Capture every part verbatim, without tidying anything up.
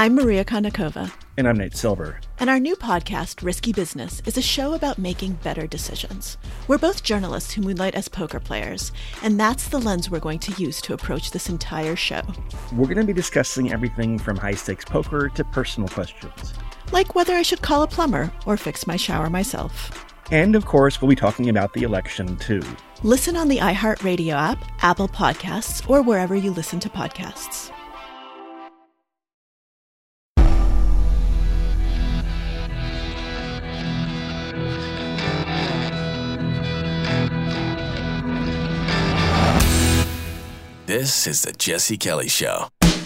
I'm Maria Konnikova. And I'm Nate Silver. And our new podcast, Risky Business, is a show about making better decisions. We're both journalists who moonlight as poker players, and that's the lens we're going to use to approach this entire show. We're going to be discussing everything from high-stakes poker to personal questions. Like whether I should call a plumber or fix my shower myself. And, of course, we'll be talking about the election, too. Listen on the iHeartRadio app, Apple Podcasts, or wherever you listen to podcasts. This is the Jesse Kelly Show.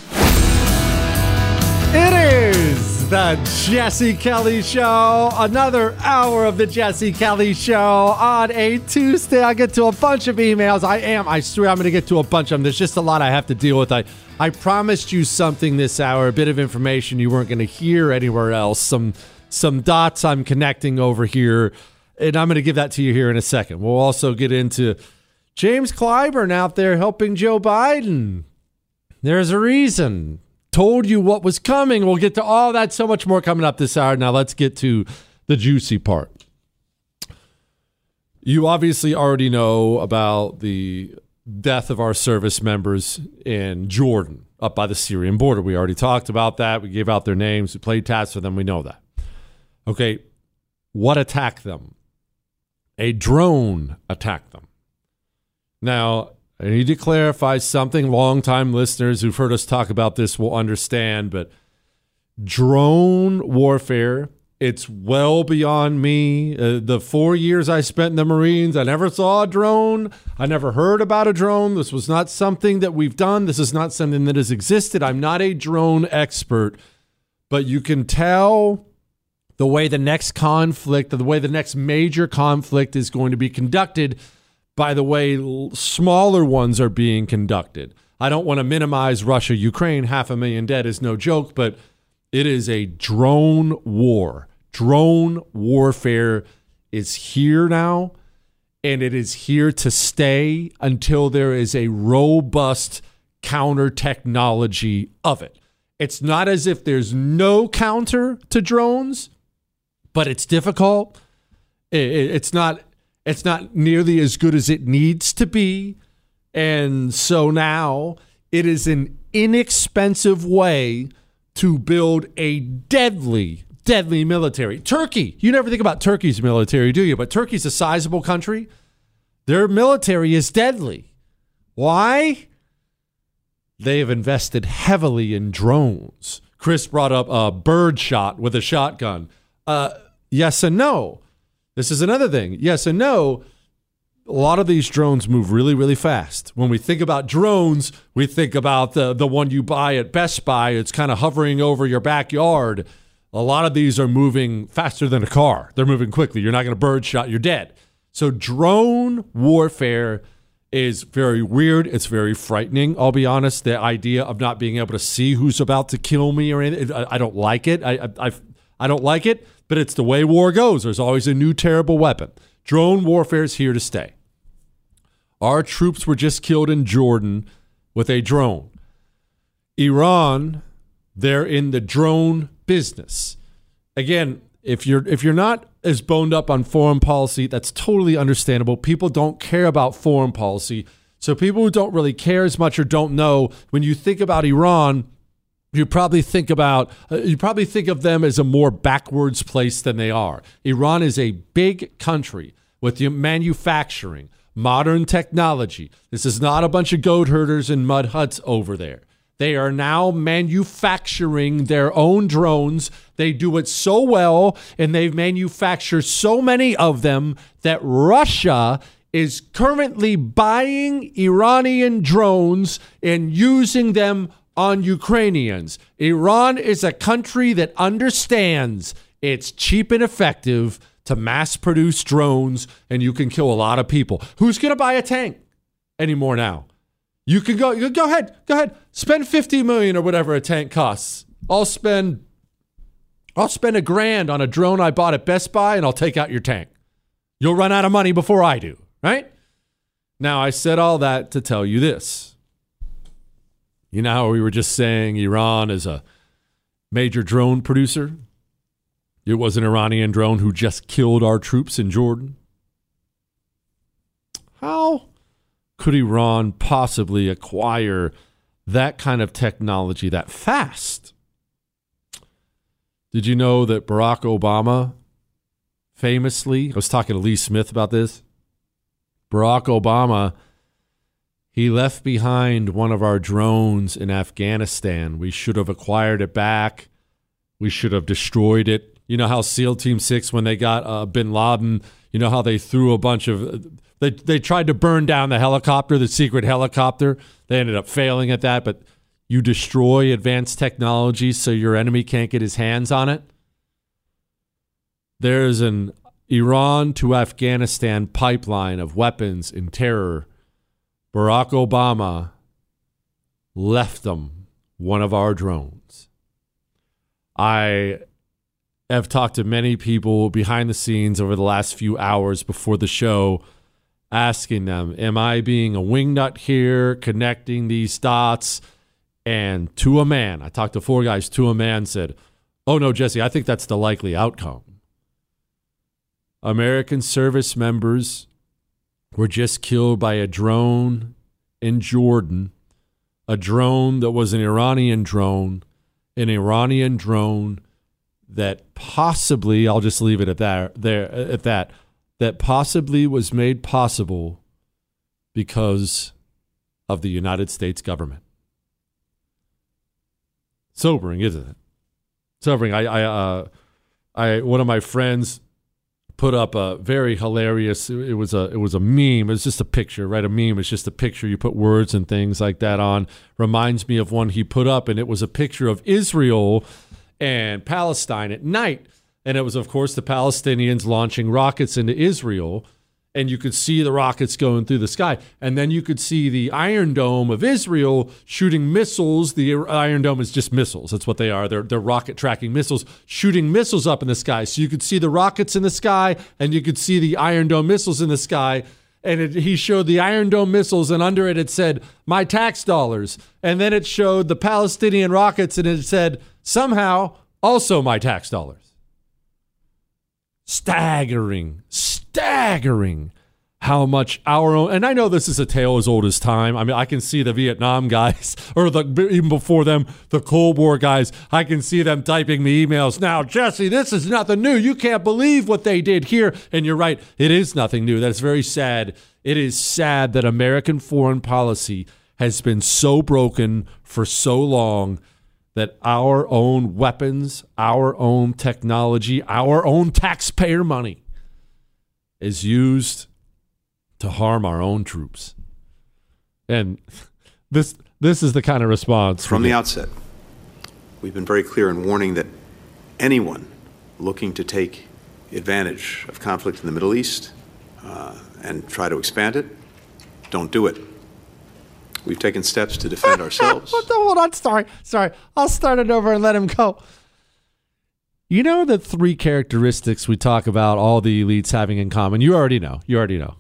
It is the Jesse Kelly Show. Another hour of the Jesse Kelly Show on a Tuesday. I get to a bunch of emails. I am. I swear I'm going to get to a bunch of them. There's just a lot I have to deal with. I, I promised you something this hour, a bit of information you weren't going to hear anywhere else. Some, some dots I'm connecting over here, and I'm going to give that to you here in a second. We'll also get into James Clyburn out there helping Joe Biden. There's a reason. Told you what was coming. We'll get to all that, so much more coming up this hour. Now let's get to the juicy part. You obviously already know about the death of our service members in Jordan, up by the Syrian border. We already talked about that. We gave out their names. We played taps for them. We know that. Okay, what attacked them? A drone attacked them. Now, I need to clarify something longtime listeners who've heard us talk about this will understand, but drone warfare, it's well beyond me. Uh, the four years I spent in the Marines, I never saw a drone. I never heard about a drone. This was not something that we've done. This is not something that has existed. I'm not a drone expert, but you can tell the way the next conflict, the way the next major conflict is going to be conducted by the way smaller ones are being conducted. I don't want to minimize Russia, Ukraine. Half a million dead is no joke, but it is a drone war. Drone warfare is here now, and it is here to stay until there is a robust counter technology of it. It's not as if there's no counter to drones, but it's difficult. It's not... It's not nearly as good as it needs to be. And so now it is an inexpensive way to build a deadly, deadly military. Turkey, you never think about Turkey's military, do you? But Turkey's a sizable country. Their military is deadly. Why? They have invested heavily in drones. Chris brought up a bird shot with a shotgun. Uh, yes and no. This is another thing. Yes and no. A lot of these drones move really, really fast. When we think about drones, we think about the, the one you buy at Best Buy. It's kind of hovering over your backyard. A lot of these are moving faster than a car. They're moving quickly. You're not going to birdshot. You're dead. So drone warfare is very weird. It's very frightening. I'll be honest. The idea of not being able to see who's about to kill me or anything, I, I don't like it. I, I, I, I don't like it. But it's the way war goes. There's always a new terrible weapon. Drone warfare is here to stay. Our troops were just killed in Jordan with a drone. Iran, they're in the drone business. Again, if you're if you're not as boned up on foreign policy, that's totally understandable. People don't care about foreign policy. So people who don't really care as much or don't know, when you think about Iran, You probably think about uh, you probably think of them as a more backwards place than they are. Iran is a big country with manufacturing, modern technology. This is not a bunch of goat herders and mud huts over there. They are now manufacturing their own drones. They do it so well, and they manufacture so many of them that Russia is currently buying Iranian drones and using them on Ukrainians. Iran is a country that understands it's cheap and effective to mass produce drones, and you can kill a lot of people. Who's going to buy a tank anymore now? You can go, you go ahead, go ahead. Spend fifty million dollars or whatever a tank costs. I'll spend, I'll spend a grand on a drone I bought at Best Buy, and I'll take out your tank. You'll run out of money before I do, right? Now, I said all that to tell you this. You know how we were just saying Iran is a major drone producer. It was an Iranian drone who just killed our troops in Jordan. How could Iran possibly acquire that kind of technology that fast? Did you know that Barack Obama famously, I was talking to Lee Smith about this, Barack Obama, he left behind one of our drones in Afghanistan. We should have acquired it back. We should have destroyed it. You know how SEAL Team six, when they got uh, bin Laden, you know how they threw a bunch of, they, they tried to burn down the helicopter, the secret helicopter. They ended up failing at that, but you destroy advanced technology so your enemy can't get his hands on it. There's an Iran to Afghanistan pipeline of weapons and terror. Barack Obama left them one of our drones. I have talked to many people behind the scenes over the last few hours before the show, asking them, am I being a wingnut here, connecting these dots? And to a man, I talked to four guys, to a man said, oh no, Jesse, I think that's the likely outcome. American service members were just killed by a drone in Jordan, a drone that was an Iranian drone, an Iranian drone that possibly, I'll just leave it at that, there, at that, that possibly was made possible because of the United States government. Sobering, isn't it? Sobering. I, I, uh, I, one of my friends put up a very hilarious. It was a, it was a meme. It was just a picture, right? A meme is just a picture. You put words and things like that on. Reminds me of one he put up, and it was a picture of Israel and Palestine at night, and it was, of course, the Palestinians launching rockets into Israel. And you could see the rockets going through the sky. And then you could see the Iron Dome of Israel shooting missiles. The Iron Dome is just missiles. That's what they are. They're, they're rocket tracking missiles, shooting missiles up in the sky. So you could see the rockets in the sky, and you could see the Iron Dome missiles in the sky. And it, he showed the Iron Dome missiles, and under it, it said, my tax dollars. And then it showed the Palestinian rockets, and it said, somehow, also my tax dollars. Staggering, staggering how much our own, and I know this is a tale as old as time. I mean, I can see the Vietnam guys, or the even before them, the Cold War guys. I can see them typing the emails. Now, Jesse, this is nothing new. You can't believe what they did here. And you're right. It is nothing new. That's very sad. It is sad that American foreign policy has been so broken for so long that our own weapons, our own technology, our own taxpayer money is used to harm our own troops. And this this is the kind of response. From the outset, we've been very clear in warning that anyone looking to take advantage of conflict in the Middle East uh, and try to expand it, don't do it. We've taken steps to defend ourselves. Hold on, sorry, sorry. I'll start it over and let him go. You know the three characteristics we talk about all the elites having in common? You already know. You already know.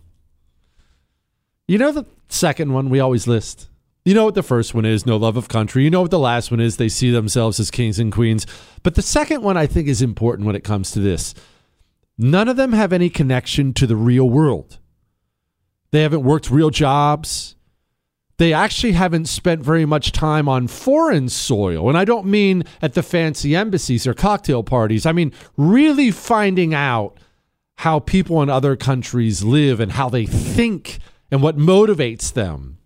You know the second one we always list? You know what the first one is, no love of country. You know what the last one is, they see themselves as kings and queens. But the second one I think is important when it comes to this. None of them have any connection to the real world. They haven't worked real jobs. They actually haven't spent very much time on foreign soil. And I don't mean at the fancy embassies or cocktail parties. I mean really finding out how people in other countries live and how they think and what motivates them.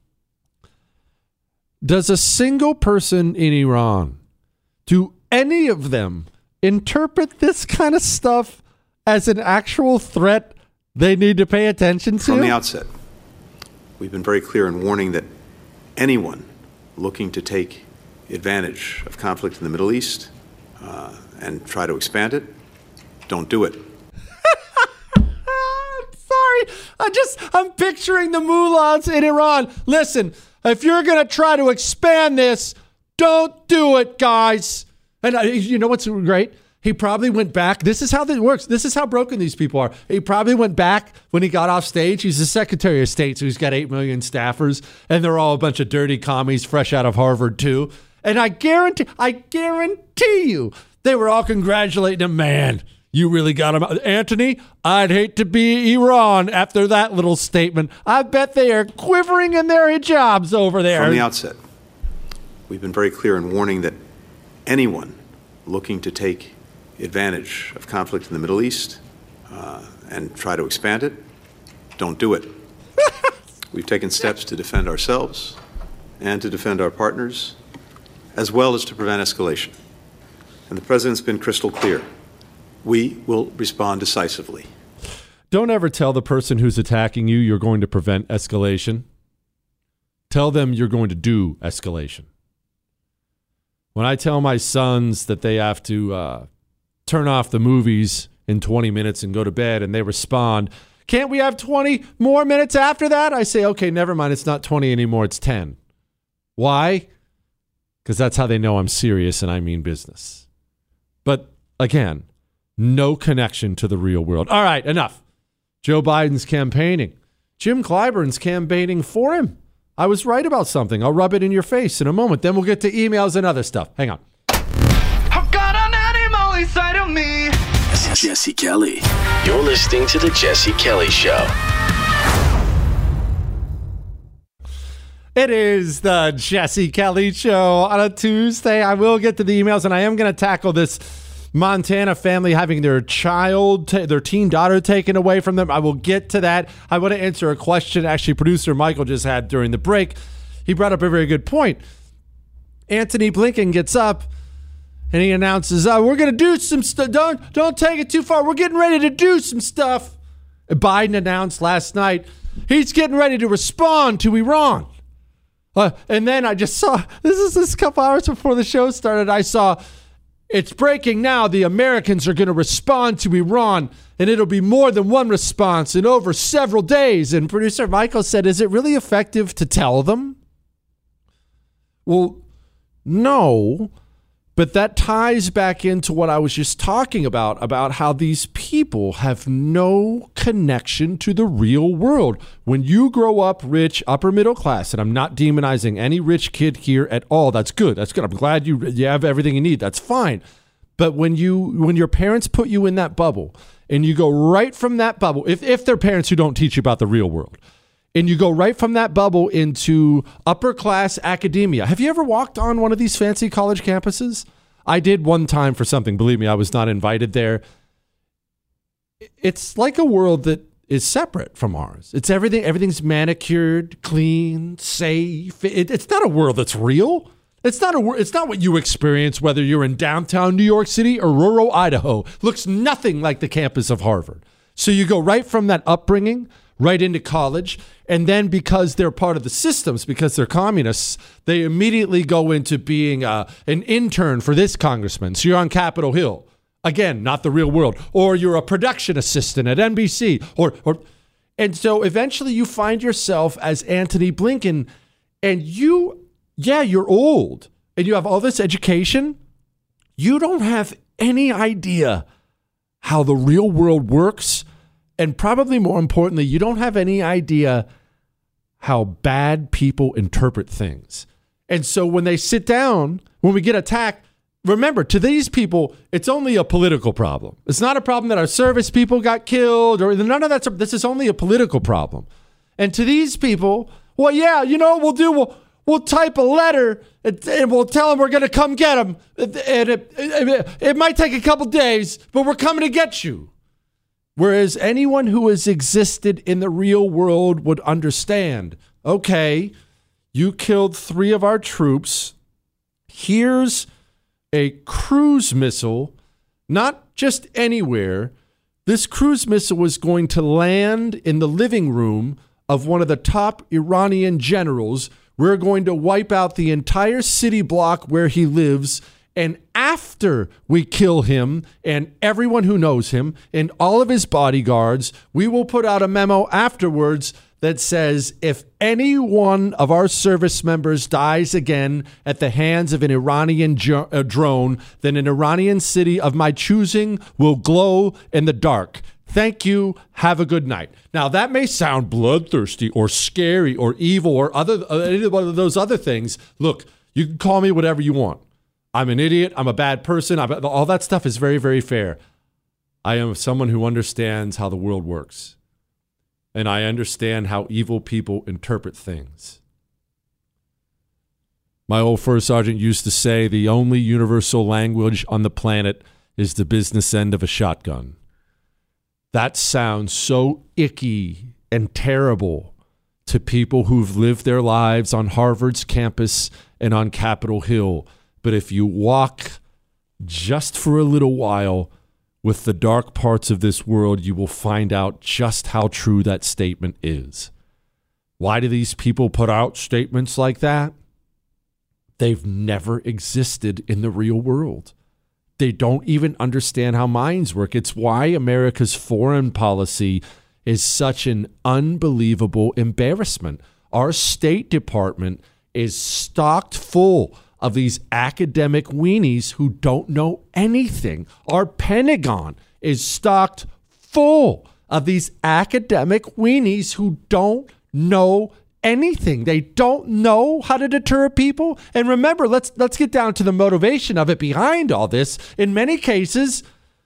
Does a single person in Iran, do any of them interpret this kind of stuff as an actual threat they need to pay attention to? From the outset, we've been very clear in warning that anyone looking to take advantage of conflict in the Middle East uh, and try to expand it, don't do it. I'm sorry. I just, I'm picturing the mullahs in Iran. Listen, if you're going to try to expand this, don't do it, guys. And uh, you know what's great? He probably went back. This is how this works. This is how broken these people are. He probably went back when he got off stage. He's the Secretary of State, so he's got eight million staffers, and they're all a bunch of dirty commies fresh out of Harvard, too. And I guarantee, I guarantee you, they were all congratulating him. Man, you really got him. Antony, I'd hate to be Iran after that little statement. I bet they are quivering in their hijabs over there. From the outset, we've been very clear in warning that anyone looking to take advantage of conflict in the Middle East uh, and try to expand it, don't do it. We've taken steps to defend ourselves and to defend our partners, as well as to prevent escalation. And the President's been crystal clear. We will respond decisively. Don't ever tell the person who's attacking you you're going to prevent escalation. Tell them you're going to do escalation. When I tell my sons that they have to uh, turn off the movies in twenty minutes and go to bed, and they respond, can't we have twenty more minutes after that? I say, okay, never mind. It's not twenty anymore. It's ten. Why? Because that's how they know I'm serious and I mean business. But again, no connection to the real world. All right, enough. Joe Biden's campaigning. Jim Clyburn's campaigning for him. I was right about something. I'll rub it in your face in a moment. Then we'll get to emails and other stuff. Hang on. I've got an animal inside of me. Jesse Kelly. You're listening to The Jesse Kelly Show. It is the Jesse Kelly Show on a Tuesday. I will get to the emails, and I am going to tackle this Montana family having their child, t- their teen daughter taken away from them. I will get to that. I want to answer a question actually producer Michael just had during the break. He brought up a very good point. Antony Blinken gets up and he announces, oh, we're going to do some stuff. Don't, don't take it too far. We're getting ready to do some stuff. And Biden announced last night he's getting ready to respond to Iran. Uh, and then I just saw, this is this couple hours before the show started, I saw, it's breaking now, the Americans are going to respond to Iran, and it'll be more than one response and over several days. And producer Michael said, is it really effective to tell them? Well, no, but that ties back into what I was just talking about, about how these people have no connection to the real world. When you grow up rich, upper middle class, and I'm not demonizing any rich kid here at all. That's good. That's good. I'm glad you, you have everything you need. That's fine. But when you when your parents put you in that bubble and you go right from that bubble, if, if they're parents who don't teach you about the real world, and you go right from that bubble into upper class academia. Have you ever walked on one of these fancy college campuses? I did one time for something. Believe me, I was not invited there. It's like a world that is separate from ours. It's everything. Everything's manicured, clean, safe. It, it's not a world that's real. It's not a. It's not what you experience whether you're in downtown New York City or rural Idaho. Looks nothing like the campus of Harvard. So you go right from that upbringing right into college, and then because they're part of the systems, because they're communists, they immediately go into being uh, an intern for this congressman. So you're on Capitol Hill. Again, not the real world. Or you're a production assistant at N B C. Or, or, and so eventually you find yourself as Antony Blinken, and you, yeah, you're old, and you have all this education. You don't have any idea how the real world works. And probably more importantly, you don't have any idea how bad people interpret things. And so when they sit down, when we get attacked, remember, to these people, it's only a political problem. It's not a problem that our service people got killed or none of that. This is only a political problem. And to these people, well, yeah, you know what we'll do? We'll, we'll type a letter and, and we'll tell them we're going to come get them. And it, it, it might take a couple days, but we're coming to get you. Whereas anyone who has existed in the real world would understand, okay, you killed three of our troops. Here's a cruise missile, not just anywhere. This cruise missile was going to land in the living room of one of the top Iranian generals. We're going to wipe out the entire city block where he lives. And after we kill him and everyone who knows him and all of his bodyguards, we will put out a memo afterwards that says if any one of our service members dies again at the hands of an Iranian jo- uh, drone, then an Iranian city of my choosing will glow in the dark. Thank you. Have a good night. Now, that may sound bloodthirsty or scary or evil or other uh, any of those other things. Look, You can call me whatever you want. I'm an idiot. I'm a bad person. I'm, all that stuff is very, very fair. I am someone who understands how the world works. And I understand how evil people interpret things. My old first sergeant used to say the only universal language on the planet is the business end of a shotgun. That sounds so icky and terrible to people who've lived their lives on Harvard's campus and on Capitol Hill. But if you walk just for a little while with the dark parts of this world, you will find out just how true that statement is. Why do these people put out statements like that? They've never existed in the real world. They don't even understand how minds work. It's why America's foreign policy is such an unbelievable embarrassment. Our State Department is stocked full of these academic weenies who don't know anything. Our Pentagon is stocked full of these academic weenies who don't know anything. They don't know how to deter people. And remember, let's let's get down to the motivation of it behind all this. In many cases,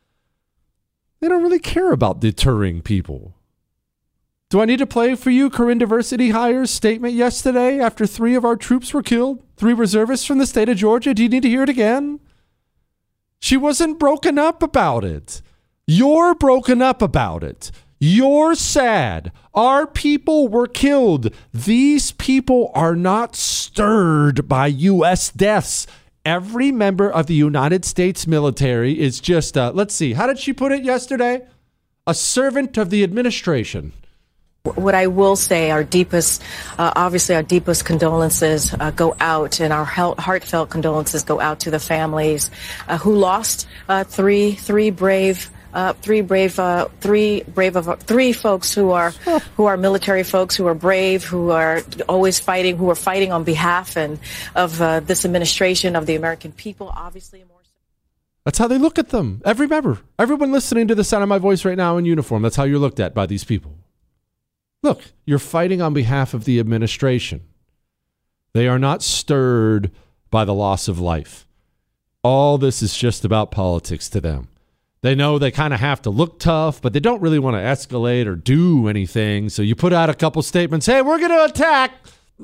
they don't really care about deterring people. Do I need to play for you Corinne Diversity Hire's statement yesterday after three of our troops were killed? Three reservists from the state of Georgia? Do you need to hear it again? She wasn't broken up about it. You're broken up about it. You're sad. Our people were killed. These people are not stirred by U S deaths. Every member of the United States military is just, uh, let's see, how did she put it yesterday? A servant of the administration. What I will say, our deepest, uh, obviously our deepest condolences uh, go out, and our heartfelt condolences go out to the families uh, who lost uh, three, three brave, uh, three brave, uh, three brave of three folks who are, who are military folks, who are brave, who are always fighting, who are fighting on behalf and of uh, this administration, of the American people. Obviously, more. That's how they look at them. Every member, everyone listening to the sound of my voice right now in uniform. That's how you're looked at by these people. Look, you're fighting on behalf of the administration. They are not stirred by the loss of life. All this is just about politics to them. They know they kind of have to look tough, but they don't really want to escalate or do anything. So you put out a couple statements. Hey, we're going to attack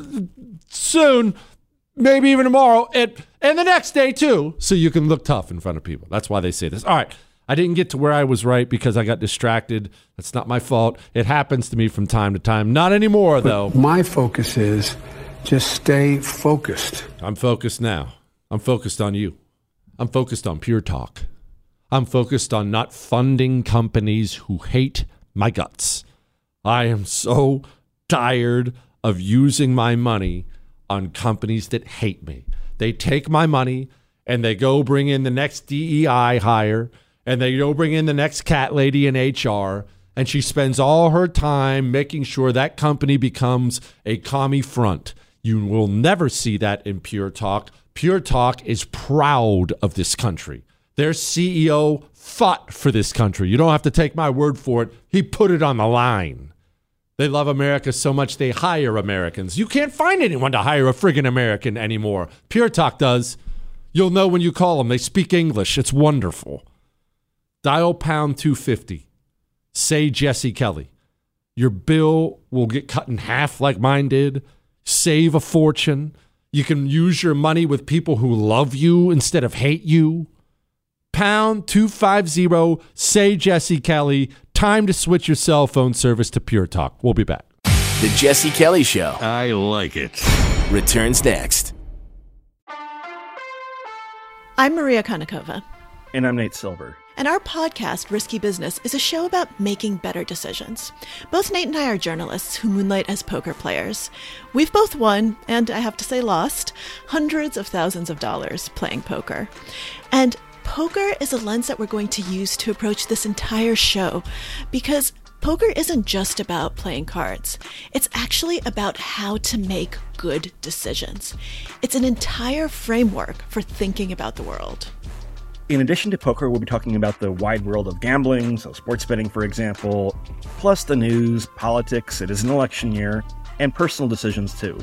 soon, maybe even tomorrow, and, and the next day too, so you can look tough in front of people. That's why they say this. All right. I didn't get to where I was right because I got distracted. That's not my fault. It happens to me from time to time. Not anymore, though. My focus is just stay focused. I'm focused now. I'm focused on you. I'm focused on Pure Talk. I'm focused on not funding companies who hate my guts. I am so tired of using my money on companies that hate me. They take my money and they go bring in the next D E I hire, and they go bring in the next cat lady in H R, and she spends all her time making sure that company becomes a commie front. You will never see that in Pure Talk. Pure Talk is proud of this country. Their C E O fought for this country. You don't have to take my word for it. He put it on the line. They love America so much they hire Americans. You can't find anyone to hire a friggin' American anymore. Pure Talk does. You'll know when you call them. They speak English. It's wonderful. Dial pound two fifty. Say Jesse Kelly. Your bill will get cut in half like mine did. Save a fortune. You can use your money with people who love you instead of hate you. Pound two fifty. Say Jesse Kelly. Time to switch your cell phone service to Pure Talk. We'll be back. The Jesse Kelly Show. I like it. Returns next. I'm Maria Konnikova. And I'm Nate Silver. And our podcast, Risky Business, is a show about making better decisions. Both Nate and I are journalists who moonlight as poker players. We've both won, and I have to say lost, hundreds of thousands of dollars playing poker. And poker is a lens that we're going to use to approach this entire show, because poker isn't just about playing cards. It's actually about how to make good decisions. It's an entire framework for thinking about the world. In addition to poker, we'll be talking about the wide world of gambling, so sports betting, for example, plus the news, politics, it is an election year, and personal decisions, too.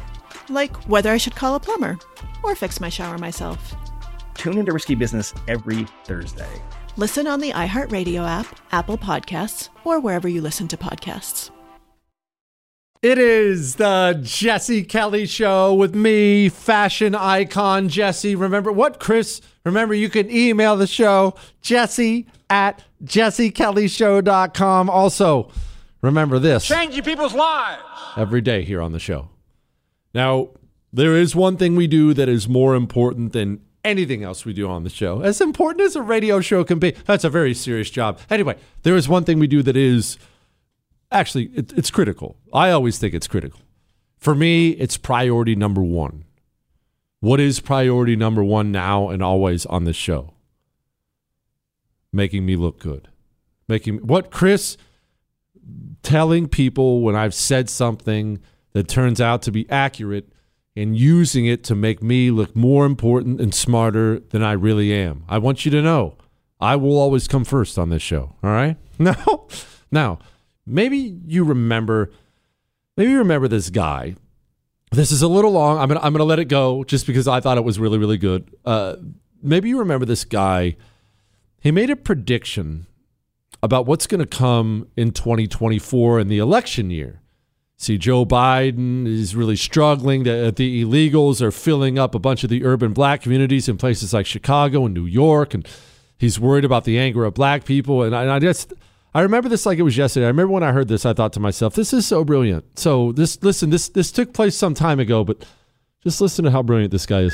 like whether I should call a plumber or fix my shower myself. Tune into Risky Business every Thursday. Listen on the iHeartRadio app, Apple Podcasts, or wherever you listen to podcasts. It is the Jesse Kelly Show with me, fashion icon Jesse. Remember what, Chris? Remember, you can email the show, Jesse at jesse kelly show dot com. Also, remember this. Changing people's lives. Every day here on the show. Now, there is one thing we do that is more important than anything else we do on the show. As important as a radio show can be. That's a very serious job. Anyway, there is one thing we do that is actually, it, it's critical. I always think it's critical. For me, it's priority number one. What is priority number one now and always on this show? Making me look good. Making what, Chris? Telling people when I've said something that turns out to be accurate and using it to make me look more important and smarter than I really am. I want you to know I will always come first on this show. All right? Now, now, maybe you remember, maybe you remember this guy. This is a little long. I'm gonna I'm gonna let it go just because I thought it was really, really good. Uh, maybe you remember this guy. He made a prediction about what's going to come in twenty twenty-four in the election year. See, Joe Biden is really struggling. The, the illegals are filling up a bunch of the urban black communities in places like Chicago and New York, and he's worried about the anger of black people. And I, and I just, I remember this like it was yesterday. I remember when I heard this, I thought to myself, this is so brilliant. So this, listen, this, this took place some time ago, but just listen to how brilliant this guy is.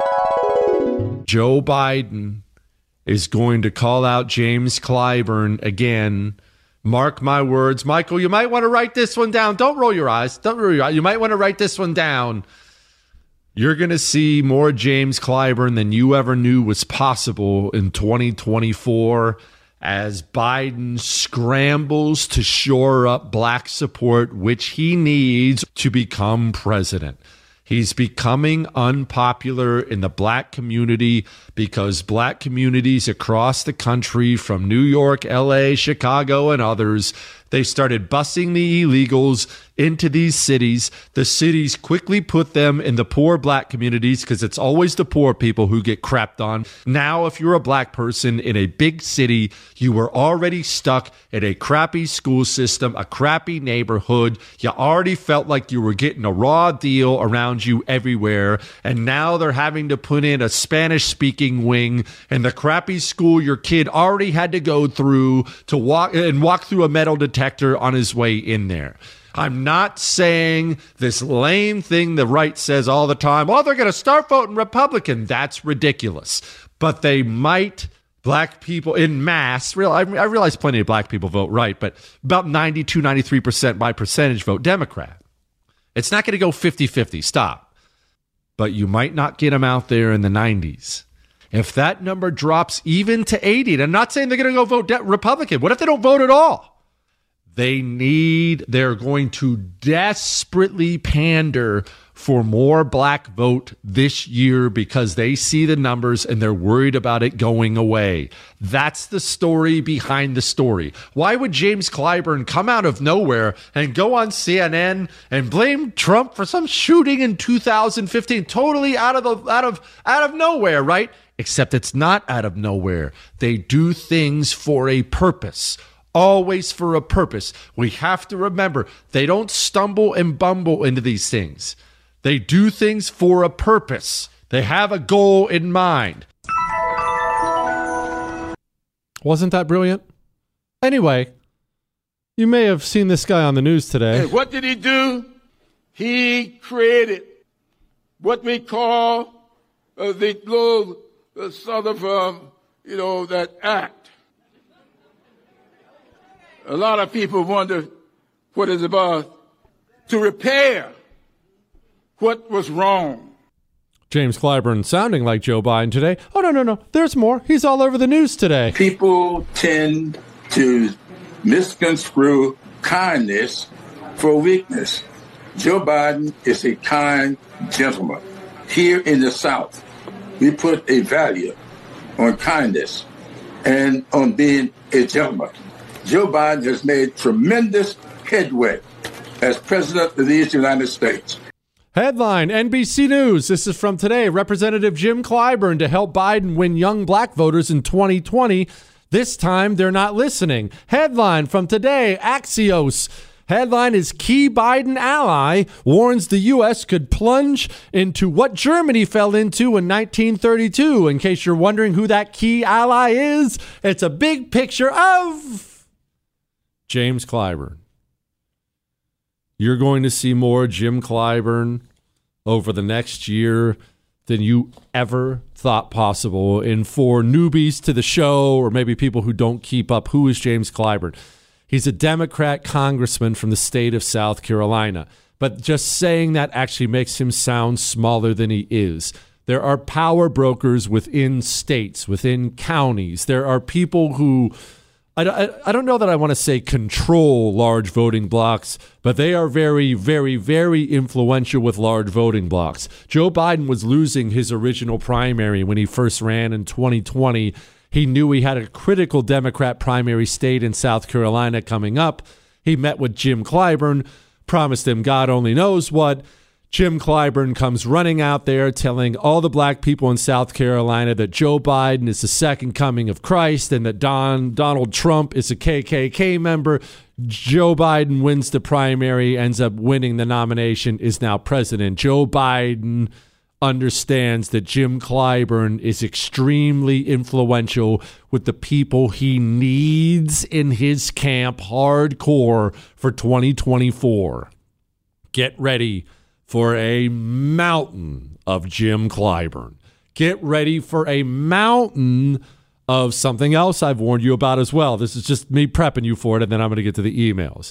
Joe Biden is going to call out James Clyburn again. Mark my words. Michael, you might want to write this one down. Don't roll your eyes. Don't roll your eyes. You might want to write this one down. You're going to see more James Clyburn than you ever knew was possible in twenty twenty-four as Biden scrambles to shore up black support, which he needs to become president. He's becoming unpopular in the black community because black communities across the country, from New York, L A, Chicago, and others, they started busing the illegals into these cities. The cities quickly put them in the poor black communities because it's always the poor people who get crapped on. Now, if you're a black person in a big city, you were already stuck in a crappy school system, a crappy neighborhood. You already felt like you were getting a raw deal around you everywhere. And now they're having to put in a Spanish-speaking wing in the crappy school your kid already had to go through to walk and walk through a metal detector on his way in there. I'm not saying this lame thing the right says all the time, oh, they're going to start voting Republican. That's ridiculous. But they might, black people in mass, real, I, I realize plenty of black people vote right, but about ninety-two, ninety-three percent by percentage vote Democrat. It's not going to go fifty-fifty. Stop. But you might not get them out there in the nineties. If that number drops even to eighty, and I'm not saying they're going to go vote de- Republican. What if they don't vote at all? They need, they're going to desperately pander for more black vote this year because they see the numbers and they're worried about it going away. That's the story behind the story. Why would James Clyburn come out of nowhere and go on C N N and blame Trump for some shooting in two thousand fifteen? Totally out of the, out of, out of nowhere, right? Except it's not out of nowhere. They do things for a purpose. Always for a purpose. We have to remember, they don't stumble and bumble into these things. They do things for a purpose. They have a goal in mind. Wasn't that brilliant? Anyway, you may have seen this guy on the news today. And what did he do? He created what we call uh, the little uh, sort of, um, you know, that act. A lot of people wonder what it's about, to repair what was wrong. James Clyburn sounding like Joe Biden today. Oh, no, no, no. There's more. He's all over the news today. People tend to misconstrue kindness for weakness. Joe Biden is a kind gentleman. Here in the South, we put a value on kindness and on being a gentleman. Joe Biden has made tremendous headway as president of these United States. Headline, N B C News. This is from today. Representative Jim Clyburn to help Biden win young black voters in twenty twenty. This time, they're not listening. Headline from today, Axios. Headline is key Biden ally warns the U S could plunge into what Germany fell into in nineteen thirty-two. In case you're wondering who that key ally is, it's a big picture of James Clyburn. You're going to see more Jim Clyburn over the next year than you ever thought possible. And for newbies to the show, or maybe people who don't keep up, who is James Clyburn? He's a Democrat congressman from the state of South Carolina. But just saying that actually makes him sound smaller than he is. There are power brokers within states, within counties. There are people who, I, I don't know that I want to say control large voting blocks, but they are very, very, very influential with large voting blocks. Joe Biden was losing his original primary when he first ran in twenty twenty. He knew he had a critical Democrat primary state in South Carolina coming up. He met with Jim Clyburn, promised him God only knows what. Jim Clyburn comes running out there telling all the black people in South Carolina that Joe Biden is the second coming of Christ and that Don, Donald Trump is a K K K member. Joe Biden wins the primary, ends up winning the nomination, is now president. Joe Biden understands that Jim Clyburn is extremely influential with the people he needs in his camp hardcore for twenty twenty-four. Get ready for a mountain of Jim Clyburn. Get ready for a mountain of something else I've warned you about as well. This is just me prepping you for it, and then I'm going to get to the emails.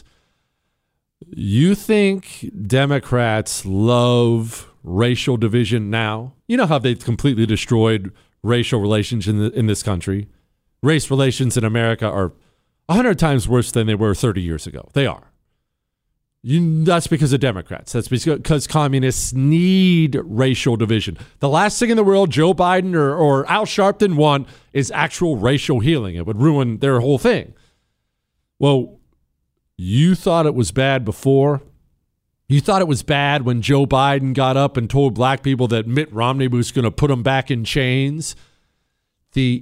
You think Democrats love racial division now? You know how they've completely destroyed racial relations in, the, in this country. Race relations in America are a hundred times worse than they were thirty years ago. They are. You, that's because of Democrats. That's because communists need racial division. The last thing in the world Joe Biden or, or Al Sharpton want is actual racial healing. It would ruin their whole thing. Well, you thought it was bad before. You thought it was bad when Joe Biden got up and told black people that Mitt Romney was going to put them back in chains. The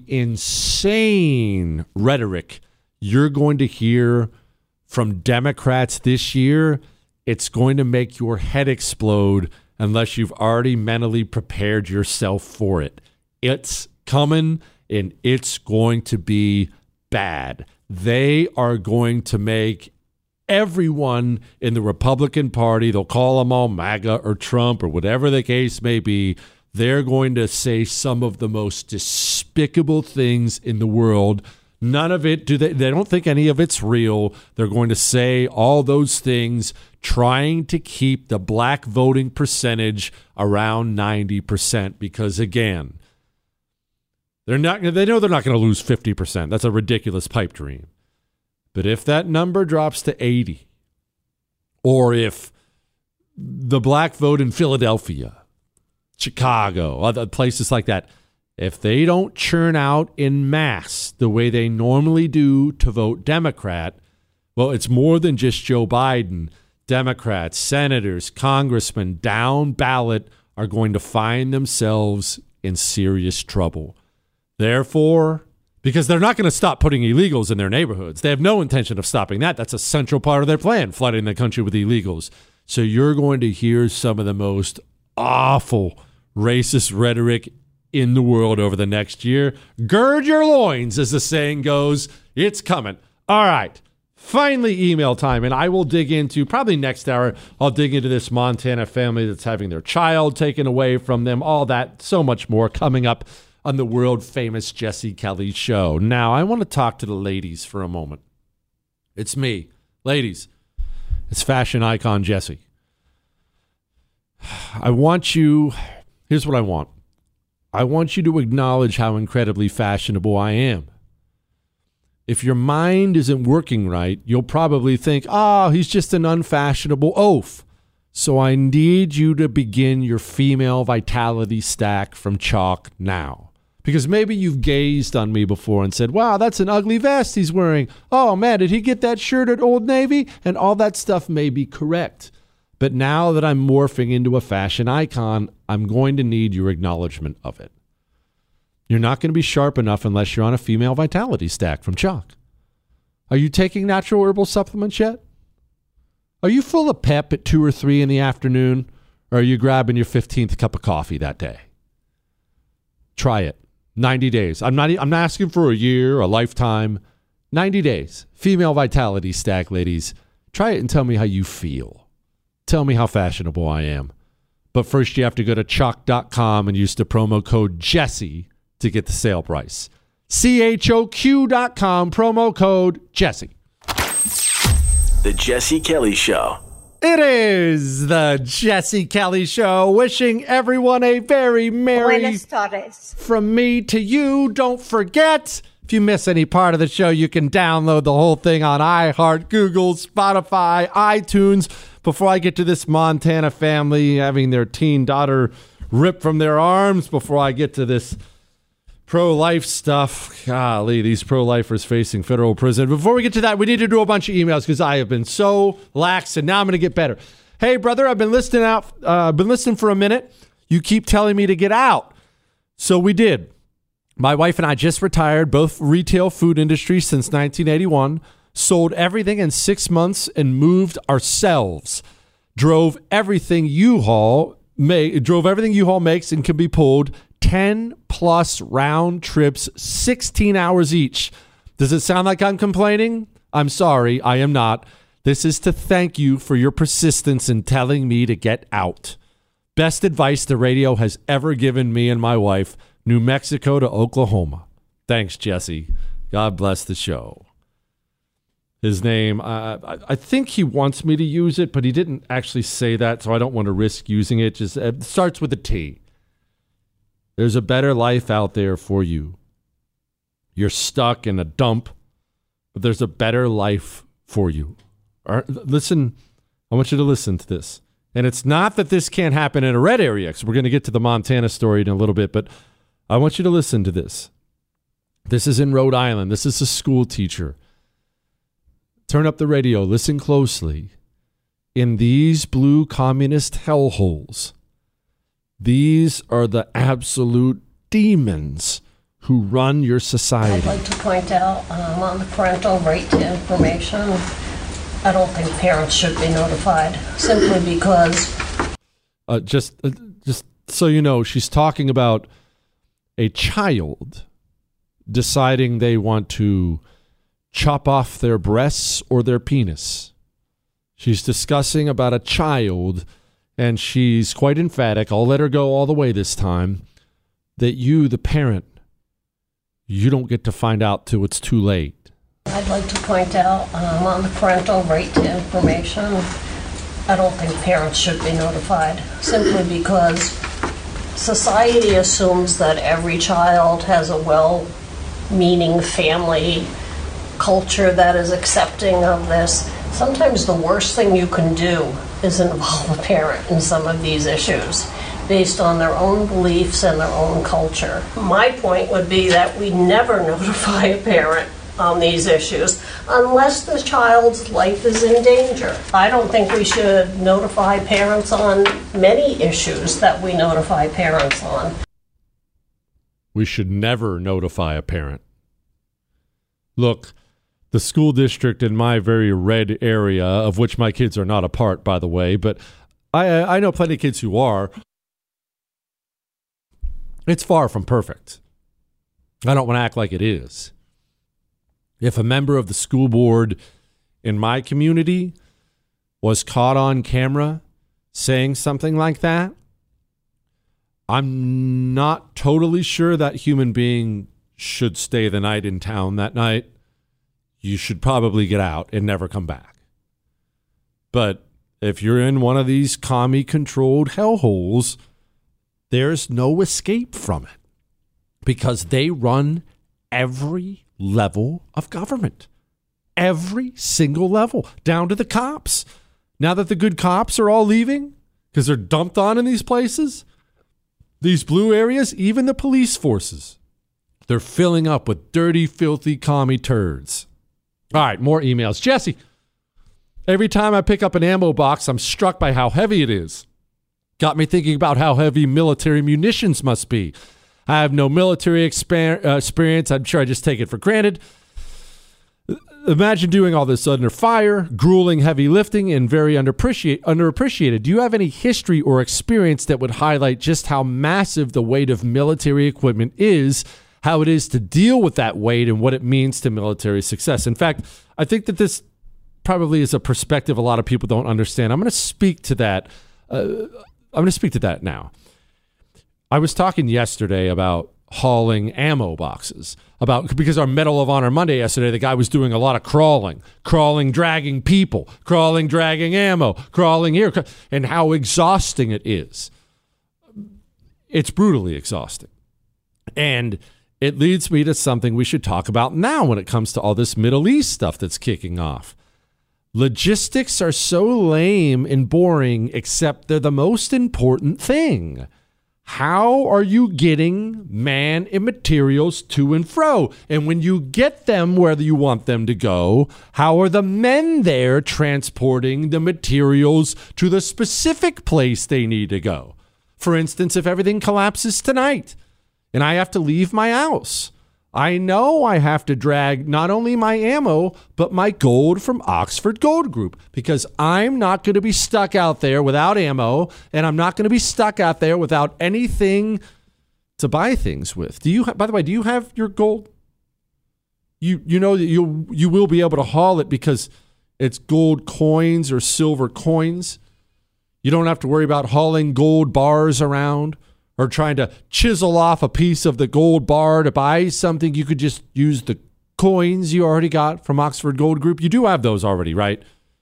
insane rhetoric you're going to hear from Democrats this year, it's going to make your head explode unless you've already mentally prepared yourself for it. It's coming, and it's going to be bad. They are going to make everyone in the Republican Party, they'll call them all MAGA or Trump or whatever the case may be, they're going to say some of the most despicable things in the world. None of it, do they, they don't think any of it's real. They're going to say all those things, trying to keep the black voting percentage around ninety percent because, again, they're not, they know they're not going to lose fifty percent. That's a ridiculous pipe dream. But if that number drops to eighty, or if the black vote in Philadelphia, Chicago, other places like that, if they don't churn out in mass the way they normally do to vote Democrat, well, it's more than just Joe Biden. Democrats, senators, congressmen down ballot are going to find themselves in serious trouble. Therefore, because they're not going to stop putting illegals in their neighborhoods. They have no intention of stopping that. That's a central part of their plan, flooding the country with illegals. So you're going to hear some of the most awful racist rhetoric in the world over the next year. Gird your loins, as the saying goes. It's coming. All right. Finally, email time. And I will dig into, probably next hour, I'll dig into this Montana family that's having their child taken away from them. All that, so much more coming up on the world-famous Jesse Kelly Show. Now, I want to talk to the ladies for a moment. It's me. Ladies, it's fashion icon Jesse. I want you, here's what I want. I want you to acknowledge how incredibly fashionable I am. If your mind isn't working right, you'll probably think, oh, he's just an unfashionable oaf. So I need you to begin your female vitality stack from chalk now. Because maybe you've gazed on me before and said, wow, that's an ugly vest he's wearing. Oh, man, did he get that shirt at Old Navy? And all that stuff may be correct. But now that I'm morphing into a fashion icon, I'm going to need your acknowledgement of it. You're not going to be sharp enough unless you're on a female vitality stack from Chalk. Are you taking natural herbal supplements yet? Are you full of pep at two or three in the afternoon? Or are you grabbing your fifteenth cup of coffee that day? Try it. ninety days. I'm not, I'm not asking for a year, a lifetime. ninety days. Female vitality stack, ladies. Try it and tell me how you feel. Tell me how fashionable I am. But first you have to go to chalk dot com and use the promo code Jesse to get the sale price. C H O Q dot com, promo code Jesse. The Jesse Kelly Show. It is the Jesse Kelly Show. Wishing everyone a very merry Buenas tardes. From me to you. Don't forget, if you miss any part of the show, you can download the whole thing on iHeart, Google, Spotify, iTunes. Before I get to this Montana family having their teen daughter ripped from their arms, before I get to this pro-life stuff. Golly, these pro-lifers facing federal prison. Before we get to that, we need to do a bunch of emails because I have been so lax, and now I'm going to get better. Hey, brother, I've been listening out. Uh, been listening for a minute. You keep telling me to get out. So we did. My wife and I just retired, both retail food industry since nineteen eighty-one, sold everything in six months and moved ourselves. Drove everything U-Haul, ma- drove everything U-Haul makes and can be pulled ten plus round trips, sixteen hours each. Does it sound like I'm complaining? I'm sorry, I am not. This is to thank you for your persistence in telling me to get out. Best advice the radio has ever given me and my wife. New Mexico to Oklahoma. Thanks, Jesse. God bless the show. His name, uh, I, I think he wants me to use it, but he didn't actually say that, so I don't want to risk using it. Just it starts with a T. There's a better life out there for you. You're stuck in a dump, but there's a better life for you. All right, listen, I want you to listen to this. And it's not that this can't happen in a red area, because we're going to get to the Montana story in a little bit, but I want you to listen to this. This is in Rhode Island. This is a school teacher. Turn up the radio. Listen closely. In these blue communist hellholes, these are the absolute demons who run your society. I'd like to point out um, on the parental right to information, I don't think parents should be notified simply because. Uh, just, uh, just so you know, she's talking about a child deciding they want to chop off their breasts or their penis. She's discussing about a child, and she's quite emphatic. I'll let her go all the way this time. That you, the parent, you don't get to find out till it's too late. I'd like to point out um, on the parental right to information, I don't think parents should be notified simply because society assumes that every child has a well-meaning family culture that is accepting of this. Sometimes the worst thing you can do is involve a parent in some of these issues based on their own beliefs and their own culture. My point would be that we never notify a parent on these issues unless the child's life is in danger. I don't think we should notify parents on many issues that we notify parents on. We should never notify a parent. Look, the school district in my very red area, of which my kids are not a part, by the way, but I, I know plenty of kids who are. It's far from perfect. I don't want to act like it is. If a member of the school board in my community was caught on camera saying something like that, I'm not totally sure that human being should stay the night in town that night. You should probably get out and never come back. But if you're in one of these commie-controlled hellholes, there's no escape from it because they run every level of government. Every single level, down to the cops. Now that the good cops are all leaving because they're dumped on in these places, these blue areas, even the police forces, they're filling up with dirty, filthy commie turds. All right, more emails. Jesse, Every time I pick up an ammo box, I'm struck by how heavy it is. Got me thinking about how heavy military munitions must be. I have no military exper- uh, experience. I'm sure I just take it for granted. Imagine doing all this under fire, grueling heavy lifting, and very underappreciate- underappreciated. Do you have any history or experience that would highlight just how massive the weight of military equipment is, how it is to deal with that weight, and what it means to military success? In fact, I think that this probably is a perspective a lot of people don't understand. I'm going to speak to that. Uh, I'm going to speak to that now. I was talking yesterday about hauling ammo boxes, about because our Medal of Honor Monday yesterday, the guy was doing a lot of crawling, crawling, dragging people, crawling, dragging ammo, crawling here, and how exhausting it is. It's brutally exhausting. And it leads me to something we should talk about now when it comes to all this Middle East stuff that's kicking off. Logistics are so lame and boring, except they're the most important thing. How are you getting man and materials to and fro? And when you get them where you want them to go, how are the men there transporting the materials to the specific place they need to go? For instance, if everything collapses tonight and I have to leave my house, I know I have to drag not only my ammo, but my gold from Oxford Gold Group, because I'm not going to be stuck out there without ammo, and I'm not going to be stuck out there without anything to buy things with. Do you, ha- by the way, do you have your gold? You you know that you you will be able to haul it because it's gold coins or silver coins. You don't have to worry about hauling gold bars around or trying to chisel off a piece of the gold bar to buy something. You could just use the coins you already got from Oxford Gold Group. You do have those already, right?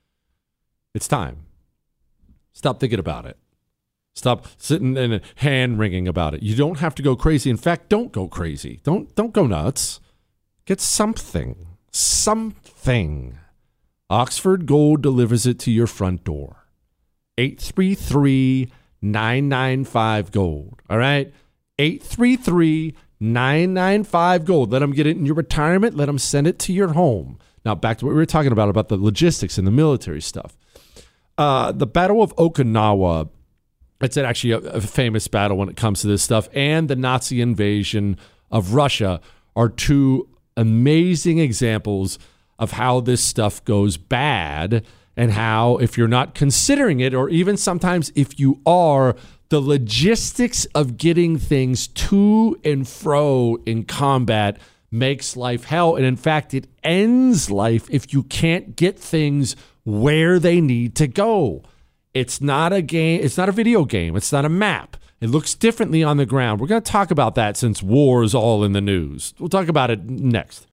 It's time. Stop thinking about it. Stop sitting and hand-wringing about it. You don't have to go crazy. In fact, don't go crazy. Don't, don't go nuts. Get something. Something. Oxford Gold delivers it to your front door. eight three three, nine nine five, gold. All right? eight three three, nine nine five, gold. Let them get it in your retirement. Let them send it to your home. Now, back to what we were talking about, about the logistics and the military stuff. Uh, the Battle of Okinawa, it's actually a, a famous battle when it comes to this stuff, and the Nazi invasion of Russia are two amazing examples of how this stuff goes bad, and how, if you're not considering it, or even sometimes if you are, the logistics of getting things to and fro in combat makes life hell. And in fact, it ends life if you can't get things where they need to go. It's not a game. It's not a video game. It's not a map. It looks differently on the ground. We're going to talk about that since war is all in the news. We'll talk about it next.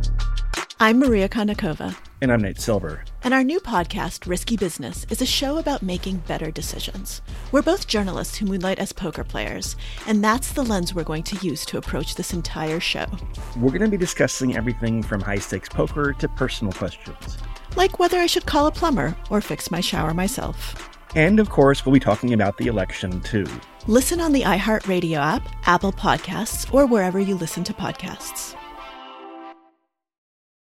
I'm Maria Konnikova. And I'm Nate Silver. And our new podcast, Risky Business, is a show about making better decisions. We're both journalists who moonlight as poker players, and that's the lens we're going to use to approach this entire show. We're going to be discussing everything from high-stakes poker to personal questions. Like whether I should call a plumber or fix my shower myself. And, of course, we'll be talking about the election, too. Listen on the iHeartRadio app, Apple Podcasts, or wherever you listen to podcasts.